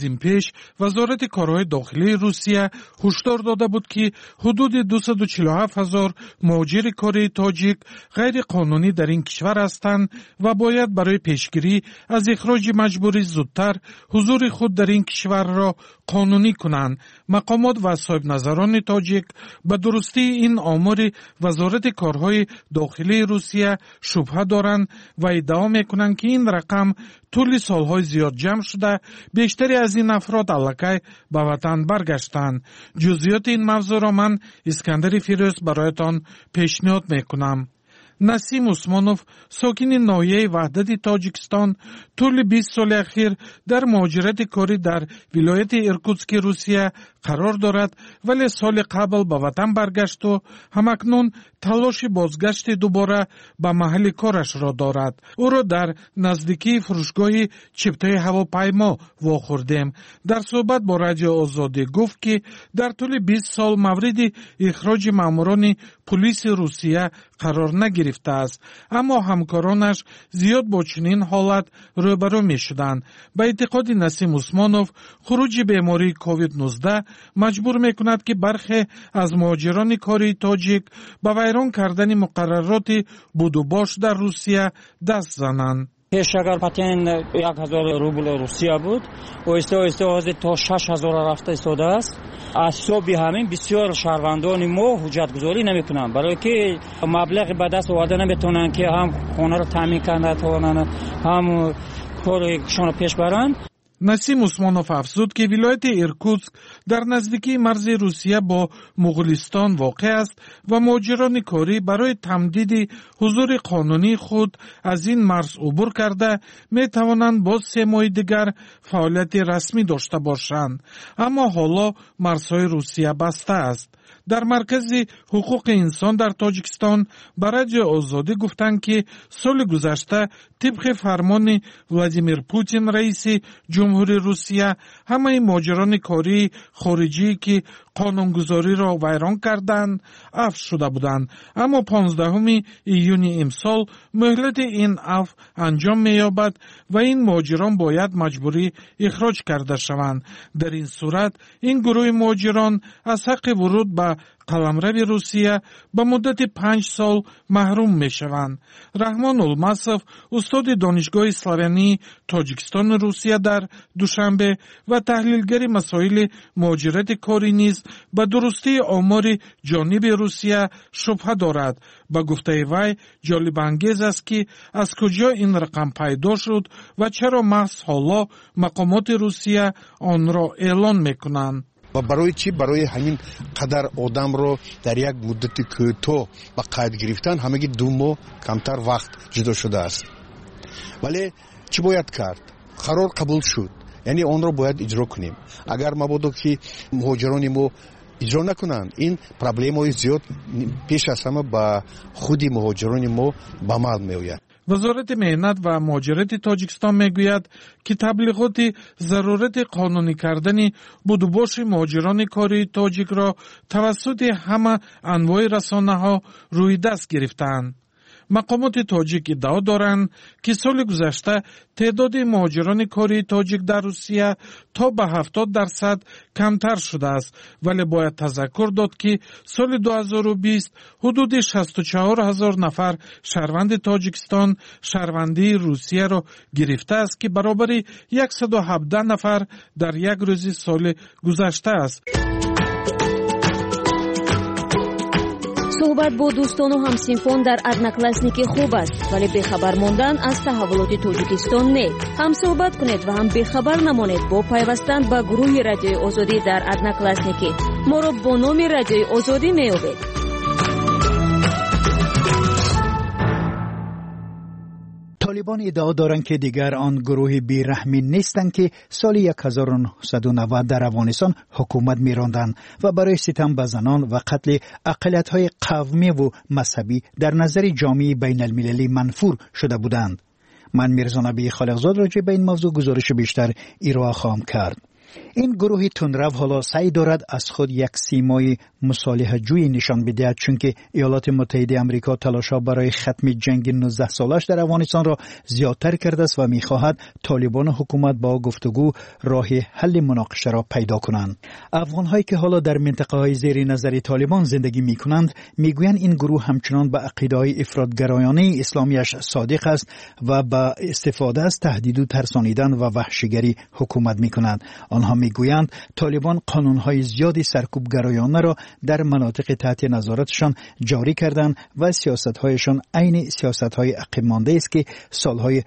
این پیش وزارت کارهای داخلی روسیه هشدار داده بود که حدود 247,000 مهاجر کره تاجیک غیر قانونی در این کشور هستند و باید برای پیشگیری از اخراج مجبوری زودتر حضور خود در این کشور را قانونی کنند. مقامات و صاحب نظران تاجیک به درستی این آمار وزارت کارهای داخلی روسیه شبهه دارند و ادعا میکنند که این رقم طول سالهای زیاد جمع شده بیشتری از این افراد علکی به وطن برگشتند. جزئیات این موضوع را من اسکندر فیروز برایتان پیشنهاد میکنم. نسیم عثمانوف ساکن ناحیه وحدت تاجیکستان طول 20 سال اخیر در مهاجرت کاری در ولایت ایرکوتسک روسیه قرار دارد، ولی سال قبل به وطن برگشت و همکنون تلاش بازگشت دوباره به محل کارش را دارد. او را در نزدیکی فروشگاه چپتای هواپیما واخوردیم. در صحبت با رادیو آزادی گفت که در طول 20 سال مورد اخراج ماموران پلیس روسیه قرار نگرفته است، اما همکارانش زیاد با چنین حالت روبرو می شدند. به اعتقاد نسیم عثمانوف خروج بیماری کووید 19 مجبور می کند که برخی از مهاجران کاری تاجیک به ویران کردن مقررات بود و باش در روسیه دست زنند. پیش اگر پاتین 1000 روبل روسیه بود و استوازی تا 6000 رفته ایستاده است. از صبح همین بسیار شهروندان ما حجت گذاری نمی کنند، برای که مبلغ به دست آورده نمیتونن که هم خانه رو تامین کنند هم کارشون رو پیش برند. نسیم عثمانوف افزود که ولایت ایرکوتسک در نزدیکی مرز روسیه با مغولستان واقع است و مهاجران کاری برای تمدید حضور قانونی خود از این مرز عبور کرده می توانند باز 3 ماه دیگر فعالیت رسمی داشته باشند، اما حالا مرزهای روسیه بسته است. در مرکز حقوق انسان در تاجیکستان به رادیو آزادی گفتند که سال گذشته طبق فرمان ولادیمیر پوتین رئیس جمهوری روسیه همه مهاجران کاری خارجی که قانونگذاری را ویران کردند عفو شده بودند، اما 15 ایون امسال مهلت این عفو انجام می‌یابد و این مهاجران باید مجبوری اخراج کرده شوند. در این صورت این گروه مهاجران از حق ورود به قلمرو روسیه به مدت 5 سال محروم می شوند. رحمان المصف استاد دانشگاه اسلامی تاجیکستان روسیه در دوشنبه و تحلیلگر مسائل مهاجرت کاری نیز به درستی آمار جانب روسیه شبهه دارد. به گفته وی جالب انگیز است که از کجا این رقم پیدا شد و چرا محض حالا مقامات روسیه آن را اعلان می کنند. و برای چی؟ برای همین قدر آدم رو در یک مدت کوتاه با قید گرفتن همگی 2 ماه کمتر وقت جدا شده است. ولی چی باید کرد؟ قرار قبول شد، یعنی آن رو باید اجرا کنیم. اگر مبادا که مهاجران ما اجرا نکنند، این پرابلم‌های زیاد پیش از همه با خود مهاجران ما به عمل می‌آید. وزارت مهنت و مهاجرت تاجیکستان میگوید که تبلیغات ضرورت قانونی کردن بودوباش مهاجران کاری تاجیک را توسط همه انواع رسانه‌ها روی دست گرفتند. مقامات تاجیک ادعا دارند که سال گذشته تعداد مهاجران کاری تاجیک در روسیه تا به 70% کمتر شده است، ولی باید تذکر داد که سال 2020 حدود 64,000 نفر شهروند تاجیکستان شهروندی روسیه را گرفته است که برابر 117 نفر در یک روز سال گذشته است. صحبت با دوستان و همسنفان در ادناکلاسنیکی خوب است، ولی بخبر ماندن از تحولات تاجیکستان نه. هم صحبت کنید و هم بخبر نمانید با پیوستن به گروه رادیوی آزادی در ادناکلاسنیکی. ما را با نام رادیوی آزادی می‌یابید. طالبان ادعا دارند که دیگر آن گروه بیرحمی نیستند که سال 1990 در افغانستان حکومت می‌راندند و برای ستم به زنان و قتل اقلیت‌های قومی و مذهبی در نظر جامعه بین المللی منفور شده بودند. من میرزا نبی خالقزاد راجع به این موضوع گزارش بیشتر ارائه خواهم کرد. این گروه تندرو حالا سعی دارد از خود یک سیمای مصالحه جویی نشان بدهد، چون که ایالات متحده آمریکا تلاش‌ها برای ختم جنگ 19 سالش در افغانستان را زیادتر کرده است و می‌خواهد طالبان حکومت با گفتگو راه حل مناقشه را پیدا کنند. افغان‌هایی که حالا در منطقه‌های زیر نظر طالبان زندگی می‌کنند می‌گویند این گروه همچنان به عقیده‌های افراط‌گرایانه اسلامیش صادق است و با استفاده از تهدید و ترسانیدن و وحشیگری حکومت می‌کنند. آنها می‌گویند طالبان قانون‌های زیادی سرکوبگرایانه را در مناطق تحت نظارتشان جاری کردند و سیاست‌هایشان عین سیاست‌های عقب مانده است که سال‌های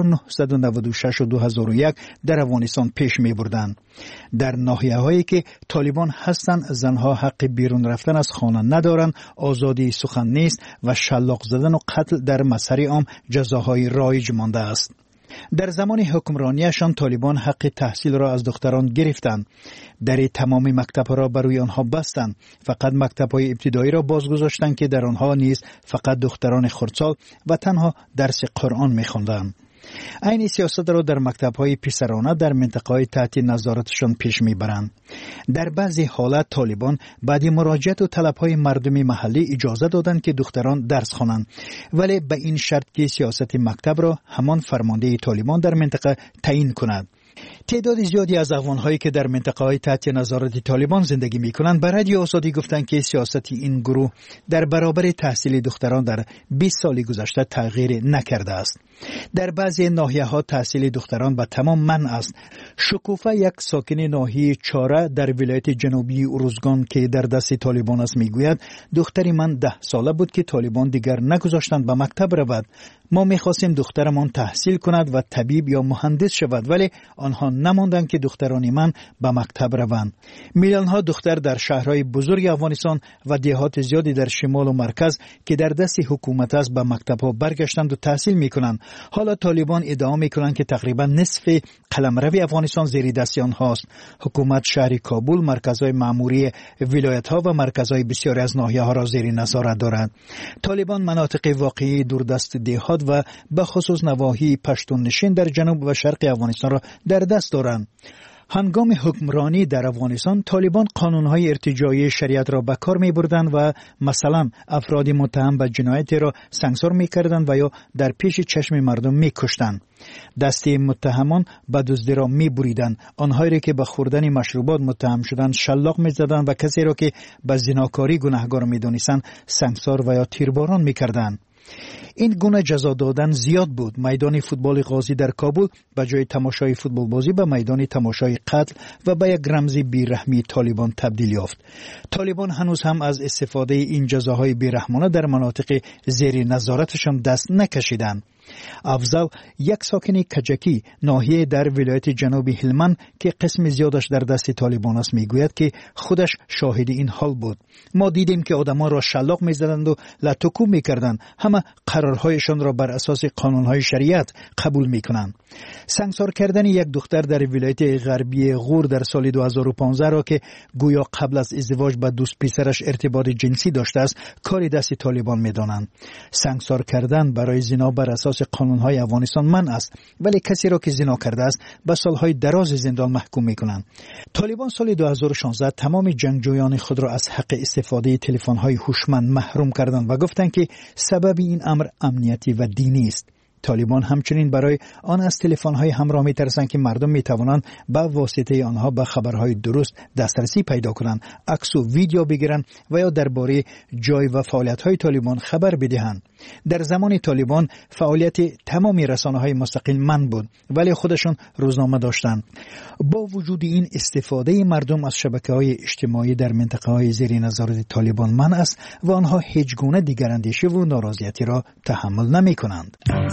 1996 و 2001 در افغانستان پیش می‌بردند. در ناحیه‌هایی که طالبان هستند زنها حق بیرون رفتن از خانه ندارند، آزادی سخن نیست و شلاق زدن و قتل در مسیر عام جزاهای رایج مانده است. در زمان حکمرانیشان طالبان حق تحصیل را از دختران گرفتند. در تمام مکتب‌ها را برای آنها بستند. فقط مکتب‌های ابتدایی را بازگذاشتند که در آنها نیز فقط دختران خردسال و تنها درس قرآن می‌خواندند. این سیاست را در مکتب‌های پسرانه در منطقه‌های تحت نظارتشان پیش می‌برند. در بعضی حالات طالبان بعد مراجعت و طلب‌های مردم محلی اجازه دادند که دختران درس خوانند، ولی به این شرط که سیاست مکتب را همان فرمانده طالبان در منطقه تعیین کند. تعداد زیادی از افغان‌هایی که در منطقه‌های تحت نظارت طالبان زندگی می‌کنند به رادیو آزادی گفتند که سیاست این گروه در برابر تحصیل دختران در 20 سال گذشته تغییر نکرده است. در بعضی ناحیه‌ها تحصیل دختران به تمام منع است. شکوفه، یک ساکن ناحیه چاره در ولایت جنوبی اروزگان که در دست طالبان است، میگوید دختری من 10 ساله بود که طالبان دیگر نگذاشتند به مکتب رود. ما می‌خواستیم دخترمان تحصیل کند و طبیب یا مهندس شود، ولی آنها نماندند که دختران من به مکتب روند. میلیون‌ها دختر در شهرهای بزرگ افغانستان و دهات زیادی در شمال و مرکز که در دست حکومت است به مکتب‌ها برگشتند و تحصیل می‌کنند. حالا طالبان ادعا می‌کنند که تقریبا نصف قلمرو افغانستان زیر دست آنهاست. حکومت شهر کابل، مرکزهای مأموری ولایت‌ها و مرکزهای بسیاری از ناحیه‌ها را زیر نظارت دارد. طالبان مناطق واقعی دوردست دهات و به خصوص نواحی پشتون نشین در جنوب و شرق افغانستان را در دست دارند. هنگام حکمرانی در افغانستان طالبان قانون‌های ارتجاعی شریعت را به کار می‌بردند و مثلا افراد متهم به جنایت را سانسور می‌کردند و یا در پیش چشم مردم می‌کشتند. دست متهمان به دزدی را می‌بریدند. آنهایی را که به خوردن مشروبات متهم شدند شلاق می‌زدند و کسی را که به زناکاری گناهکار می‌دانستند سانسور و یا تیرباران می‌کردند. این گونه جزا دادن زیاد بود. میدان فوتبال غازی در کابل به جای تماشای فوتبال بازی به میدان تماشای قتل و به یک رمز بیرحمی طالبان تبدیل یافت. طالبان هنوز هم از استفاده این جزاهای بیرحمانه در مناطق زیر نظارتشان دست نکشیدند. افضل، یک ساکن کجکی ناحیه در ولایت جنوبی هلمند که قسم زیادش در دست طالبان است، میگوید که خودش شاهد این حال بود. ما دیدیم که آدمان را شلاق میزدند و لطکو میکردند. همه قرارهایشان را بر اساس قانونهای شریعت قبول میکنند. سانسور کردن یک دختر در ولایت غربی غور در سال 2015 را که گویا قبل از ازدواج با دوست پسرش ارتباط جنسی داشته است کار دست طالبان میدانند. سانسور کردن برای زنا بر اساس قانونهای افغانستان منع است، ولی کسی را که زنا کرده است به سالهای دراز زندان محکوم میکنند. طالبان سال 2016 تمام جنگجویان خود را از حق استفاده تلفن‌های هوشمند محروم کردند و گفتند که سبب این امر امنیتی و دینی است. طالبان همچنین برای آن از تلفن‌های همراه می‌ترسند که مردم می‌توانند با واسطه آنها به خبرهای درست دسترسی پیدا کنند، عکس و ویدیو بگیرند و یا درباره جای و فعالیت‌های طالبان خبر بدهند. در زمان طالبان فعالیت تمام رسانه‌های مستقل منع بود، ولی خودشون روزنامه داشتند. با وجود این استفاده مردم از شبکه‌های اجتماعی در منطقه‌های زیر نظارت طالبان منع است و آنها هیچ گونه دیگراندیشی و نارضایتی را تحمل نمی‌کنند.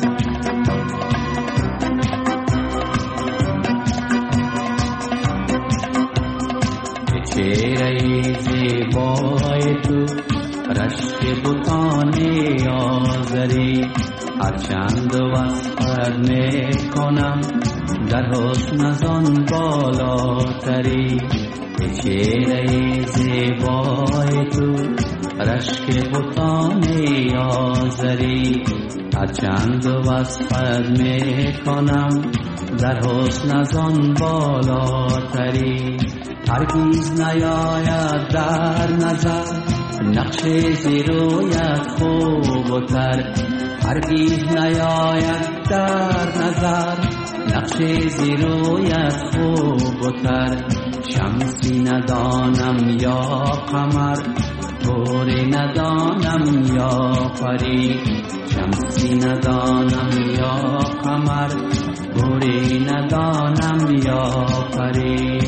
چهره زیبای تو رشک بوتان آذری هرچند وصفت میکنم در حسن از آن بالاتری. چهره زیبای تو رشک بوتان آذری هرچند وصفت میکنم در حسن از آن بالاتری هرگز نیاید در نظر نقش زیرویت خوب و تر هرگز نیاید در نظر نقش زیرویت خوب و تر شمسی ندانم یا قمر طوری ندانم یا پری شمسی ندانم یا قمر طوری ندانم یا پری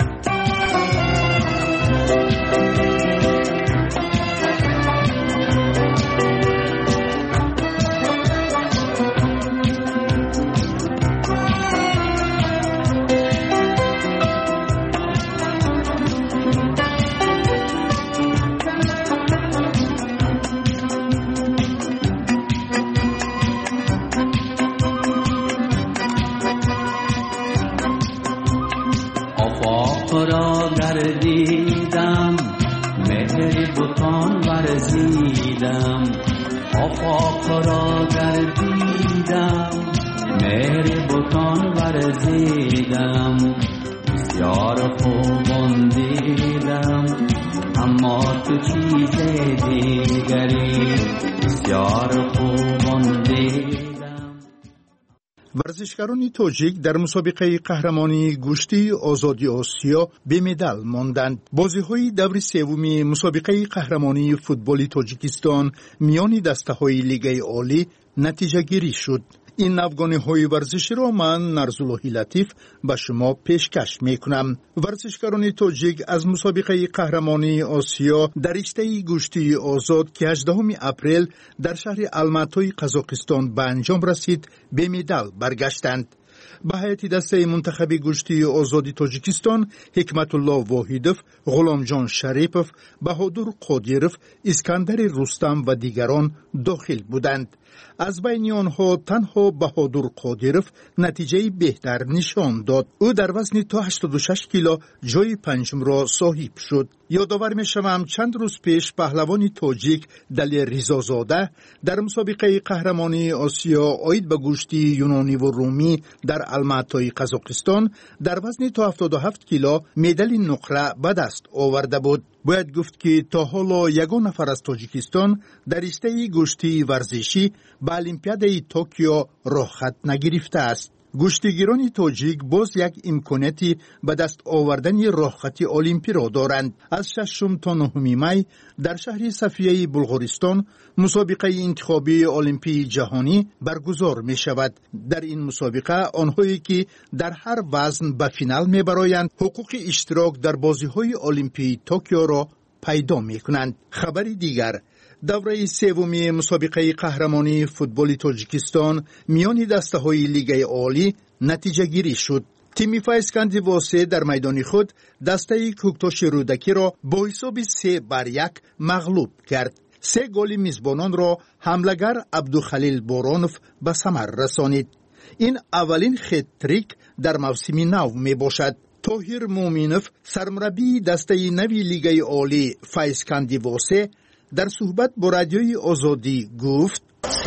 را گردیدم مهر بتان ورزیدم آفاق را گردیدم مهر بتان ورزیدم بسیار خوبان دیدم اما تو چیز دیگری بسیار خوبان دیدم. ورزشکاران تاجیک در مسابقه قهرمانی گشتی آزادی آسیا به مدال ماندند. بازی‌های دور سوم مسابقه قهرمانی فوتبال تاجیکستان میان دسته‌های لیگ عالی نتیجه گیری شد. این افغانی‌های ورزشی را من نرزالله لطیف به شما پیشکش می‌کنم. ورزشکاران تاجیک از مسابقه قهرمانی آسیا در رشته گشتی آزاد که 18 اپریل در شهر الماتای قزاقستان به انجام رسید به مدال برگشتند. به هیئت دسته منتخب گشتی آزادی تاجیکستان حکمت الله واحدوف، غلامجان شریپوف، بهادر قادیروف، اسکندر رستم و دیگران داخل بودند. از بین آنها تنها بهادر قادیروف نتیجه بهتر نشان داد. او در وزن تا 86 کیلو جای پنجم را صاحب شد. یادآور می‌شوم چند روز پیش پهلوان تاجیک دلی رضازاده در مسابقه قهرمانی آسیا عاید به گشتی یونانی و رومی در الماتای قزاقستان در وزن تا 77 کیلو مدال نقره به دست آورده بود. باید گفت که تا حالا یگان نفر از تاجیکستان در رشته گشتی ورزشی به المپیاد توکیو راه خط نگرفته است. گشتیگیران تاجیک باز یک امکاناتی به دست آوردن راه خط المپی را دارند. از 6 تا 9 می در شهر صفیه بلغارستان مسابقه انتخابی المپی جهانی برگزار می شود. در این مسابقه آنهایی که در هر وزن به فینال می برآیند حقوق اشتراک در بازی‌های المپی توکیو را پیدا می کنند. خبر دیگر، دوره سوم مسابقه قهرمانی فوتبال تاجیکستان میان دسته‌های لیگ عالی نتیجه گیری شد. تیم فایسکند واسه در میدان خود دسته کوکتاش رودکی را با حساب 3-1 مغلوب کرد. 3 گل میزبانان را حملگر عبدالخلیل بارانوف به ثمر رسانید. این اولین خط-تریک در موسم نو می باشد. طاهر مومینوف سرمربی دسته نوی لیگ عالی فایسکند واسه در صحبت با رادیوی آزادی گفت: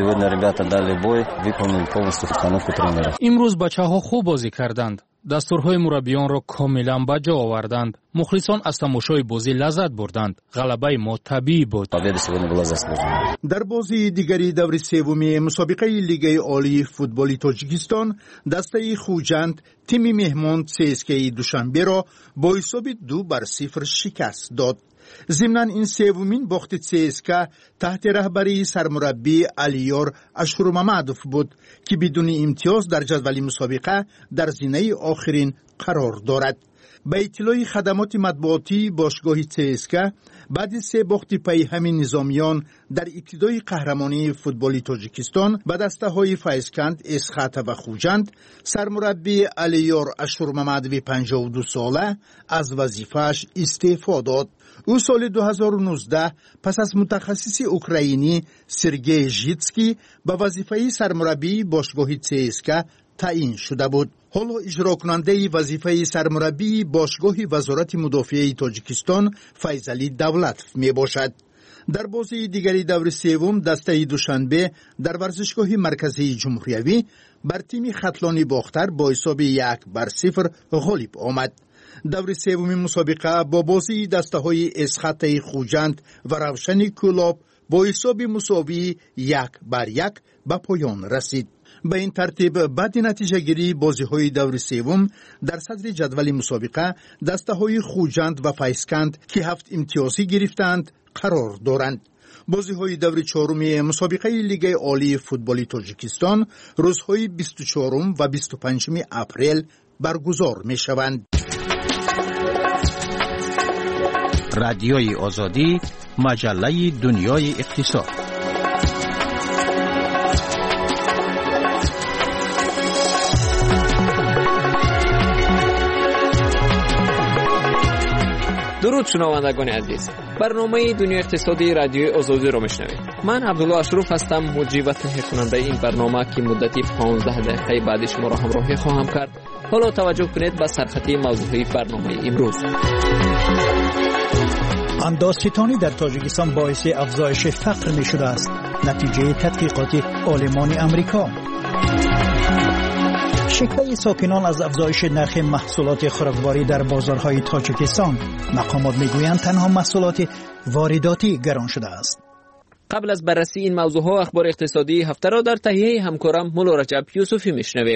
امروز بچه‌ها خوب بازی کردند. دستورهای مربیان را کاملا به جا آوردند. مخلصان از تماشای بازی لذت بردند. غلبه ما طبیعی بود. در بازی دیگری دور سوم مسابقه لیگ عالی فوتبال تاجیکستان دسته خوجند تیم مهمان CSKA دوشنبه را با حساب 2-0 شکست داد. ضمناً این سومین باخت CSKA تحت رهبری سرمربی علیار اشورممدوف بود که بدون امتیاز در جدول مسابقه در زینه آخرین قرار دارد. به اطلاع خدمات مطبوعاتی باشگاه CSKA بعد 3 باخت پی همین نظامیان در ابتدای قهرمانی فوتبال تاجیکستان به دسته‌های فایسکند، اسخات و خوجند، سرمربی علیار اشورممدوی 52 ساله از وظیفه‌اش استعفا داد. او سال 2019 پس از متخصص اوکراینی سرگئی ژیتسکی به وظیفه سرمربی باشگاه CSKA تعیین شده بود. حالا اجرا کننده وظیفه سرمربی باشگاه وزارت مدافعه تاجیکستان فیضعلی دولتوف می باشد. در بازی دیگری دور سوم دسته دوشنبه در ورزشگاه مرکزی جمهوریوی بر تیم خطلانی باختر با حساب 1-0 غالب آمد. دور سوم مسابقه با بازی دسته‌های اسخط خوجند و روشن کلاب با حساب مساوی 1-1 به پایان رسید. به این ترتیب بعد نتیجه گیری بازی‌های دور سوم در صدر جدول مسابقه دسته‌های خوجند و فیسکند که 7 امتیازی گرفتند قرار دارند. بازی‌های دور چهارم مسابقه لیگ عالی فوتبال تاجیکستان روزهای 24 و 25 اپریل برگزار می‌شوند. رادیوی آزادی، مجله دنیای اقتصاد. درود شنوندگان عزیز، برنامه دنیای اقتصادی رادیوی آزادی را میشنوید. من عبدالله اشرف هستم، مجری و تهیه کننده این برنامه که مدتی 15 دقیقه بعد شما را همراهی خواهم کرد. حالا توجه کنید به سرخطی موضوعی برنامه امروز. اندازستانی در تاجیکستان باعث افزایش فقر می شده است. نتیجه تحقیقات عالمان امریکا. شکوه ساکنان از افزایش نرخ محصولات خوراکواری در بازارهای تاجیکستان. مقامات میگویند تنها محصولات وارداتی گران شده است. قبل از بررسی این موضوعها اخبار اقتصادی هفته را در تهیه همکارم مولا رجب یوسفی میشنویم.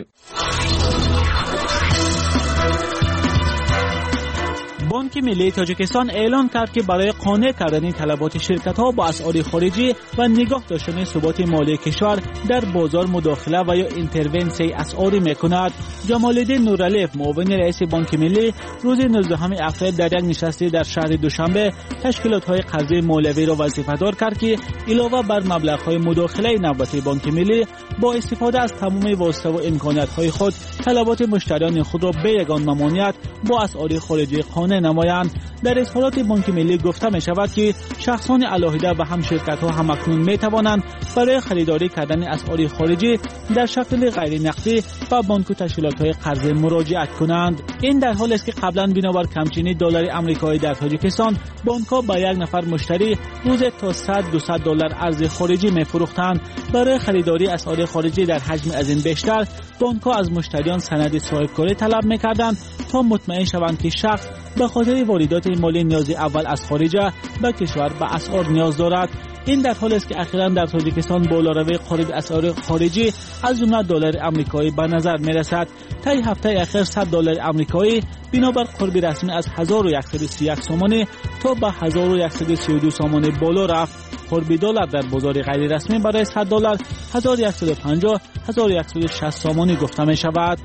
بانک ملی تاجیکستان اعلام کرد که برای قانع کردن طلبات شرکت‌ها با اسعار خارجی و نگاه داشتن ثبات مالی کشور در بازار مداخله و یا اینترونسی اسعاری می‌کند. جمال‌الدین نورعلی، معاون رئیس بانک ملی، روز 19 اپریل در یک نشست در شهر دوشنبه تشکیلات‌های قرضه مولوی را وظیفه‌دار کرد که علاوه بر مبلغ‌های مداخله نوبتی بانک ملی با استفاده از تمام واسطه و امکانات‌های خود طلبات مشتریان خود را به یگان ممانعت با اسعار خارجی قانع نمایند. در اظهارات بانک ملی گفته می شود که شخصان علاهده و هم شرکت ها هم اکنون می توانند برای خریداری کردن اسعار خارجی در شکل غیر نقدی و بانک و تشکیلات های قرضه مراجعت کنند. این در حالی است که قبلا بنابر کمچینی دلار آمریکایی در تاجیکستان بانک ها با یک نفر مشتری روز تا 100-200 دلار ارز خارجی می فروختند. برای خریداری اسعار خارجی در حجم از این بیشتر بانک ها از مشتریان سند صاحبکاری طلب می کردند تا مطمئن شوند که شخص به خاطر واردات مالی نیاز اول از خارج به کشور به اسعار نیاز دارد. این در حالی است که اخیراً در تاجیکستان بالاروی قارب اسعار خارجی از جمله دلار آمریکایی به نظر می رسد. طی هفته اخیر 100 دلار آمریکایی بنابر قرب رسمی از 1131 سامانی تا به 1132 سامانی بالا رفت. قرب دلار در بازار غیر رسمی برای 100 دلار 1150 1160 سامانی گفته می شود.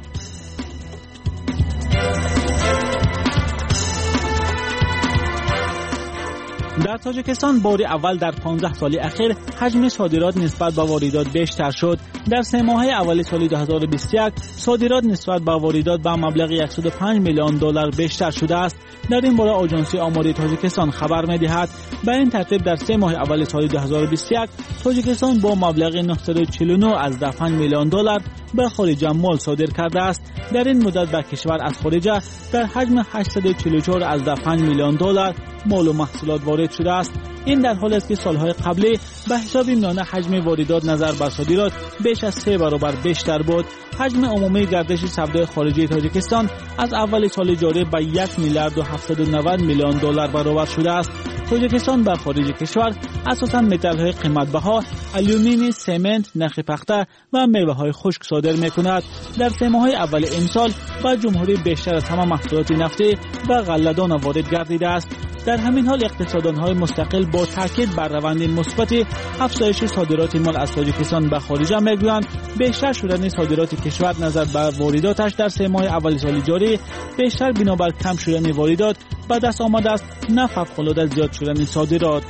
در تاجیکستان بار اول در 15 سال اخیر حجم صادرات نسبت به واردات بیشتر شد. در 3 ماه اول سال 2021 صادرات نسبت به واردات به مبلغ 105 میلیون دلار بیشتر شده است. در این باره آژانس آماری تاجیکستان خبر می‌دهد به این ترتیب در 3 ماه اول سال 2021 تاجیکستان با مبلغ 949 از 5 میلیون دلار به خارج مال صادر کرده است. در این مدت به کشور از خارج در حجم 844 از 5 میلیون دلار مال و محصولات وارد شده است. این در حالی است که سالهای قبلی به حساب میانه حجم واردات نظر بر صادرات بیش از 3 برابر بیشتر بود. حجم عمومی گردش سودای خارجی تاجیکستان از اول سال جاری به 1 میلیارد و 790 میلیون دلار برابر شده است. تاجیکستان به خارج کشور اساساً متال‌های قیمت‌بها، آلومینی، سمنت، نخ پخته و میوه‌های خشک صادر می‌کند. در 3 ماه اول امسال به جمهوری بیشتر از همه محصولات نفتی و غله‌دان وارد گردیده است. در همین حال اقتصاددان‌های مستقل با تاکید بر روند مثبت افزایش صادرات مال از تاجیکستان به خارج می‌گویند بیشتر شدن صادرات کشور نظر به وارداتش در 3 ماه اول سال جاری بیشتر بنابر کم شدن واردات به دست آمده است، نه فوق‌العاده زیاد شدن صادرات.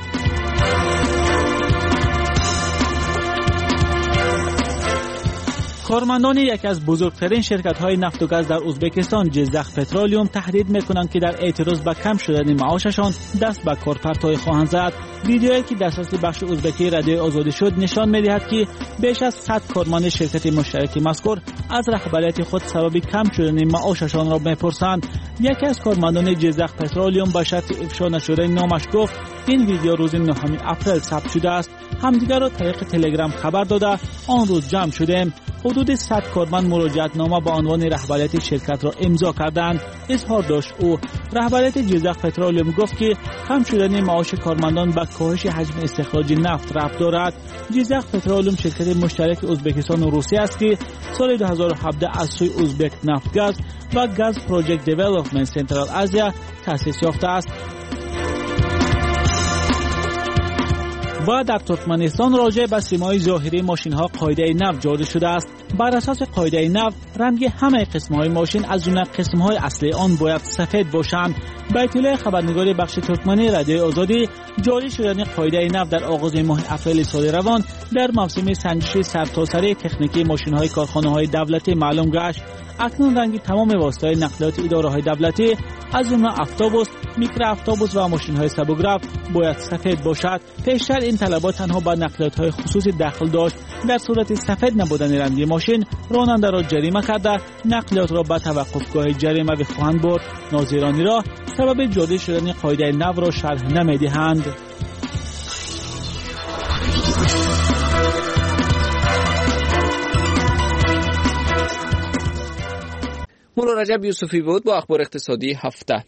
کارمندان یکی از بزرگترین شرکت‌های نفت و گاز در ازبکستان جزخ پترولیوم تهدید می‌کنند که در اعتراض به کم شدن معاششان دست به کار پرتای خواهند زد. ویدیویی که دسترس بخش ازبکی رادیو آزادی شد نشان می‌دهد که بیش از 100 کارمند شرکت مشترک مذکور از رهبریت خود سبب کم شدن معاششان را می‌پرسند. یکی از کارمندان جزخ پترولیوم با شرط افشا نشدن نامش گفت این ویدیو روز 9 اپریل ثبت شده است. همدیگر را طریق تلگرام خبر داده آن روز جمع شدیم. حدود 100 کارمند مراجعتنامه با عنوان رهبریت شرکت را امضا کردند. اظهار داشت او. رهبریت جیزق پترولیم گفت که کم شدن معاش کارمندان به کاهش حجم استخراج نفت ربط دارد. جیزق پترولیم شرکت مشترک ازبکستان و روسیه است که سال 2017 از سوی ازبک نفتگاز و گاز پروژکت دیولپمنت سنترال آسیا تأسیس یافته است. و در ترکمنستان راجع به سیمای ظاهری ماشین‌ها قاعده نفت جاری شده است. بر اساس قاعده نفت رنگ همه قسم‌های ماشین از جمله قسم‌های اصلی آن باید سفید باشند. به اطلاع خبرنگار بخش ترکمنی رادیوی آزادی، جاری شدن قاعده نفت در آغاز ماه اپریل سال روان در موسم سنجش سرتاسری تکنیکی ماشین‌های کارخانه‌های دولتی معلوم گشت. اکنون رنگ تمام واسطه‌های نقلیات اداره‌های دولتی از جمله اتوبوس، میکرو اتوبوس و ماشین‌های سبوگرافت باید سفید باشد. پیشتر این طلبات تنها به نقلیات‌های خصوصی دخل داشت. در صورت سفید نبودن رنگ ماشین، راننده را جریمه کرده نقلیات را به توقفگاه جریمه بخواهند برد. ناظران را سبب جاری شدن قاعده نو را شرح نمی‌دهند. مولا رجب یوسفی بود با اخبار اقتصادی هفته.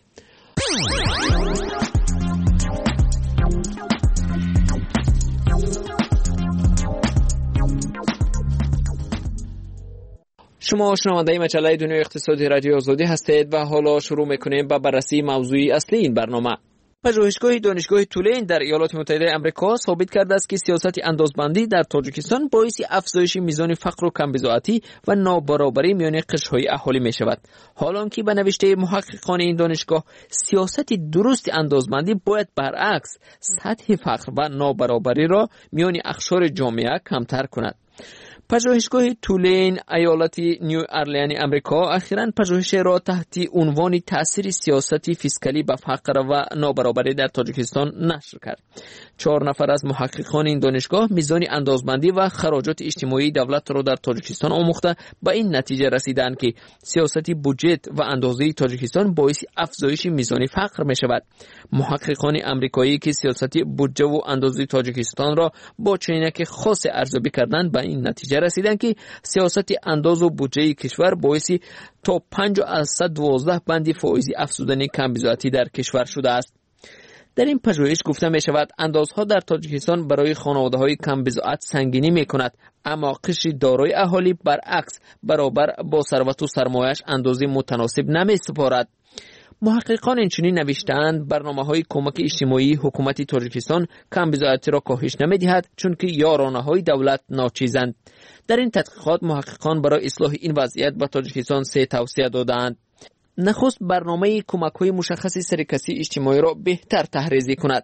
شما شنونده مجله دنیای اقتصادی رادیو آزادی هستید و حالا شروع میکنیم با بررسی موضوعی اصلی این برنامه. پژوهشگاه دانشگاه تولین در ایالات متحده آمریکا ثابت کرده است که سیاست اندازبندی در تاجیکستان باعث افزایش میزان فقر و کمبزاعتی و نابرابری میان قشرهای اهالی می شود. حالانکه به نوشته محققان این دانشگاه سیاست درست اندازبندی باید برعکس سطح فقر و نابرابری را میان اقشار جامعه کمتر کند. پژوهشگاه تولین ایالت نیو ارلین آمریکا اخیراً پژوهش را تحت عنوان تأثیر سیاست فیسکالی به فقر و نابرابری در تاجیکستان نشر کرد. 4 نفر از محققان این دانشگاه میزان اندازبندی و خراجات اجتماعی دولت را در تاجیکستان آموخته به این نتیجه رسیدند که سیاست بودجت و اندازه تاجیکستان باعث افزایش میزان فقر می شود. محققان آمریکایی که سیاست بودجه و اندازه تاجیکستان را با چینک خاص ارزیابی کردند به این نتیجه رسیدند که سیاست انداز و بودجه کشور باعث تا 5 از 112 بند فائزی افزودن کمبزاعتی در کشور شده است. در این پژوهش گفته می شود اندازها در تاجیکستان برای خانواده‌های کمبزاعت سنگینی می کند، اما قشر دارای اهالی برعکس برابر با ثروت و سرمایه‌اش اندازه متناسب نمی سپارد. محققان اینچنین نوشتند برنامه‌های کمک اجتماعی حکومت تاجیکستان کمبزاعتی را کاهش نمی‌دهد چون که یارانه‌های دولت ناچیزند. در این تحقیقات محققان برای اصلاح این وضعیت به تاجیکستان 3 توصیه دادند. نخست برنامه کمک‌های مشخص سرکسی اجتماعی را بهتر تحریزی کند.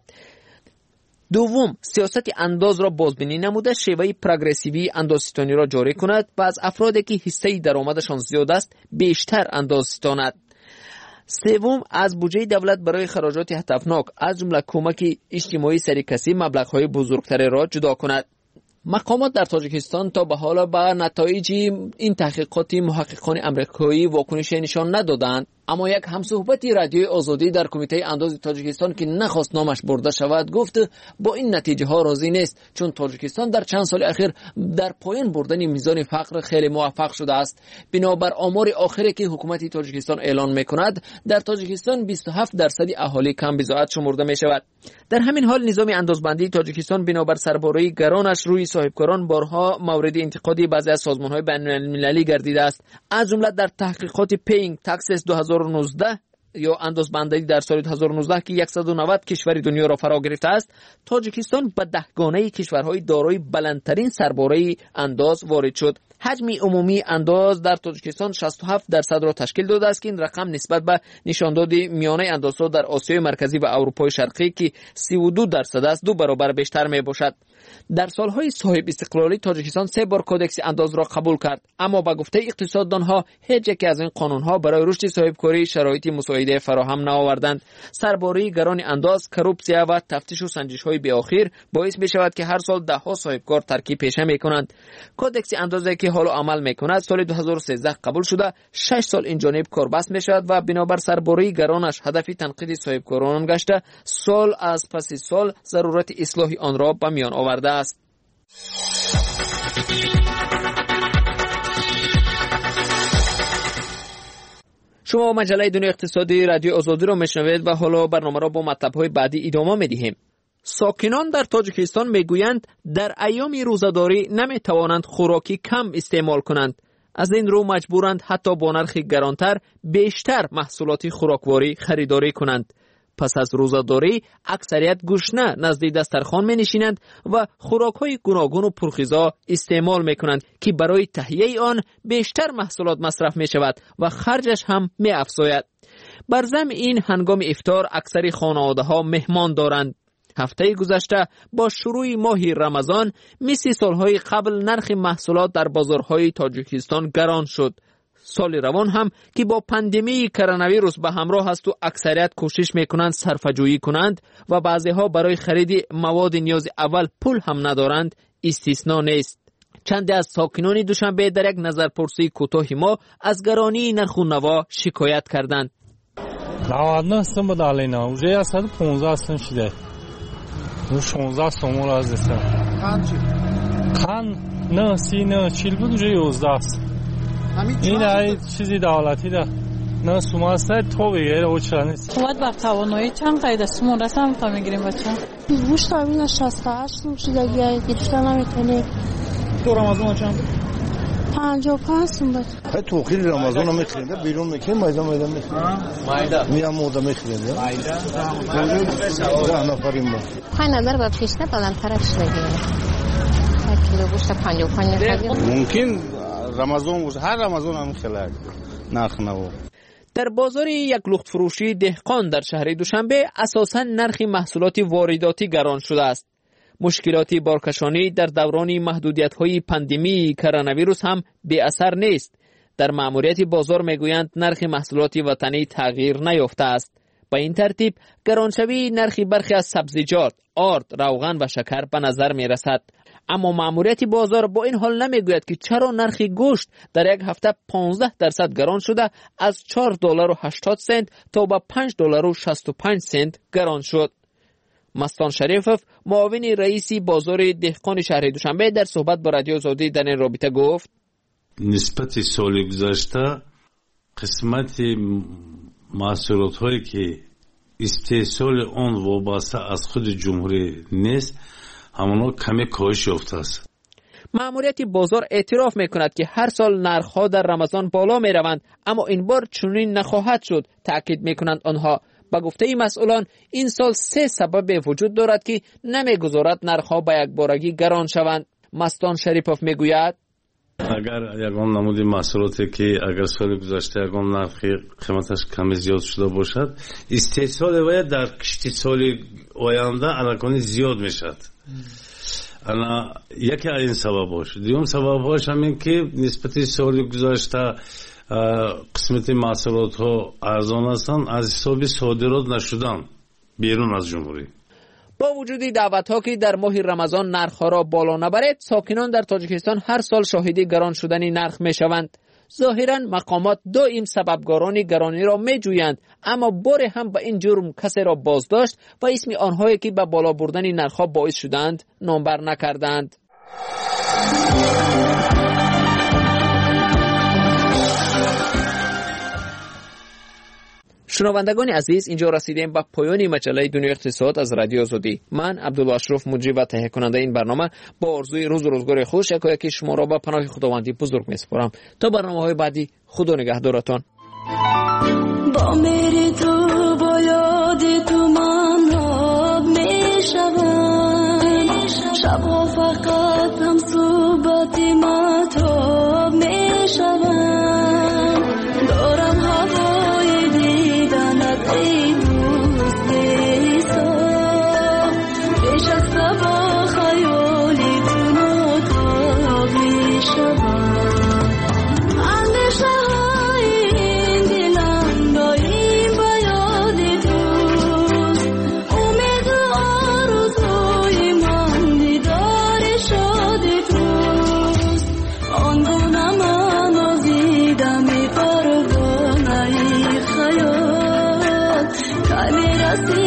دوم، سیاست انداز را بازبینی نموده شیوه پروگرسیوی اندازستانی را جاری کند و از افرادی که حصه درآمدشان زیاد است بیشتر اندازستاند. سوم، از بودجه دولت برای خراجات هدفناک از جمله کمک اجتماعی سرکسی مبلغ‌های بزرگتری را جدا کند. مقامات در تاجیکستان تا به حال به نتایج این تحقیقات محققان آمریکایی واکنش نشان ندادند، اما یک همصحبتی رادیوی آزادی در کمیته انداز تاجیکستان که نخواست نامش برده شود گفت با این نتیجه ها راضی نیست، چون تاجیکستان در چند سال اخیر در پایین بردن میزان فقر خیلی موفق شده است. بنابر آمار آخری که حکومت تاجیکستان اعلان میکند در تاجیکستان 27% اهالی کمبزاعت شمرده می شود. در همین حال نظام اندازبندی تاجیکستان بنابر سرباره‌ای گرانش روی صاحبکاران بارها مورد انتقادی بعضی از سازمان‌های بین‌المللی گردیده است. از جمله در تحقیقات پینگ تاکسس 2019 یا اندازبندی در سال 2019 که 190 کشور دنیا را فرا گرفته است، تاجیکستان به 10 گانه کشورهای دارای بلندترین سرباره انداز وارد شد. حجم عمومی انداز در تاجیکستان 67% را تشکیل داده است که این رقم نسبت به نشانداد میانه اندازها در آسیای مرکزی و اروپای شرقی که 32% است 2 برابر بیشتر می باشد. در سالهای صاحب استقلالی تاجیکستان 3 بار کودکس انداز را قبول کرد، اما با گفته اقتصاددانها هیچ یک از این قانونها برای رشد صاحبکاری شرایط مساعده فراهم نآوردند. سرباری گران انداز، کروپسیا و تفتیش و سنجش‌های بی‌آخر باعث می شود که هر سال ده‌ها صاحبکار ترکیب پیشه می کنند. کودکس اندازی که حالا عمل می کند سال 2013 قبول شده، 6 سال این جانب کاربست می شود و بنابر سرباری گرانش هدف تنقید صاحبکاران گشته سال از پس سال ضرورت اصلاح آن را به میان آورده است. شما مجله دنیای اقتصادی رادیو آزادی را میشنوید و حالا برنامه را با مطلب‌های بعدی ادامه می‌دهیم. ساکنان در تاجیکستان میگویند در ایام روزه‌داری نمیتوانند خوراکی کم استعمال کنند. از این رو مجبورند حتی با نرخ گرانتر بیشتر محصولات خوراکواری خریداری کنند. پس از روزه‌داری اکثریت گشنه نزد دسترخوان می‌نشینند و خوراک‌های گوناگون و پرغذا استعمال می‌کنند که برای تهیه آن بیشتر محصولات مصرف می‌شود و خرجش هم می‌افزاید. بر ضمن این هنگام افطار اکثر خانواده‌ها مهمان دارند. هفته گذشته با شروع ماه رمضان مثل سالهای قبل نرخ محصولات در بازارهای تاجیکستان گران شد. سال روان هم که با پاندمی کرونا ویروس به همراه است و اکثریت کوشش میکنند صرفه‌جویی کنند و بعضیها برای خرید مواد نیاز اول پول هم ندارند استثنا نیست. چند از ساکنان دوشنبه در یک نظرپرسی کوتاه ما از گرانی نرخ و نوا شکایت کردند. 99 سوم بود علینا уже 115 سوم شده. 16 سوم را از دستم. کان نه سی نه 40 بود уже 11 است. این ای چیزی دولتی ده. نه سوم است تو بگیر او چرا نیست. قوت بر توانایی چند قید سوم رسم تا میگیریم بچه. گوشت تامین 68 سوم شده گیرشتن نمیتونه. تو رمضان چند؟ 55 سوم بود. تو خیلی رمضان میخرید بیرون میکنیم میدان میخرید. میام مودا میخرید. ده نفریم ما. خیلی نظر با پیشنه بلندترش نگیره. 1 کیلو گوشت 55 نفری. ممکن رمضان باشه هر رمضان هم خیلی نرخ نوا. در بازار یک لخت فروشی دهقان در شهر دوشنبه اساساً نرخ محصولات وارداتی گران شده است. مشکلات بارکشانی در دوران محدودیت‌های پاندمی کرونا ویروس هم بی اثر نیست. در مأموریت بازار میگویند نرخ محصولات وطنی تغییر نیافته است. با این ترتیب گرانشوی نرخ برخی از سبزیجات، آرد، روغن و شکر به نظر میرسد. اما مأموریت بازار با این حال نمیگوید که چرا نرخ گوشت در یک هفته 15% گران شده از $4.80 تا به $5.65 گران شد. مستان شریفов معاون رئیس بازار دهقان شهر دوشنبه در صحبت با رادیو آزادی در این رابطه گفت نسبت سال گذشته قسمت محصولات هایی که استحصال آن وابسته از خود جمهوری نیست همانا کمی کاهش یافته است. مأموریت بازار اعتراف میکند که هر سال نرخ‌ها در رمضان بالا میروند اما این بار چنین نخواهد شد. تأکید میکنند آنها. با گفته مسئولان این سال 3 سبب وجود دارد که نمیگذارد نرخ‌ها به یک بارگی گران شوند. مستان شریفov میگوید اگر یگان نمودی محصولاتی که اگر سال گذشته یگان نرخ قیمتش کمی زیاد شده باشد استحصال وی در کشتی سال آینده الکانی زیاد میشد. انا یکی این سبب باشه. دیگه سببش همین که نسبت سال گذشته قسمت محصولات ها ارزان هستند از حساب صادرات نشدن بیرون از جمهوری. با وجود دعوت ها که در ماه رمضان نرخ ها را بالا نبرد ساکنان در تاجیکستان هر سال شاهد گران شدن نرخ می شوند. ظاهرا مقامات دائم سببگاران گرانی را می جویند اما بار هم به این جرم کسی را بازداشت و اسم آنهایی که به بالا بردن نرخ ها باعث شدند نامبر نکردند. شنوندگان عزیز اینجا رسیدیم به پایان مجله دنیای اقتصاد از رادیو آزادی. من عبدالله اشرف مجری و تهیه کننده این برنامه با آرزوی روز و روزگار خوش یکایک شما را به پناه خداوندی بزرگ میسپارم. تا برنامه‌های بعدی خدا نگهدارتان. با میری تو با یاد تو من آب میشوم شبها فقط هم صحبت مهتاب میشوم دارم هوای دیدنت ای دوست ایسا پیش از با خیالی تو نتاب میشوم اندیشه های این دلم داریم با یاد دوست امید و آرزوی من دیدار شاد دوست آنگونه من آزیدم ای پروانه ای خیال که میرسی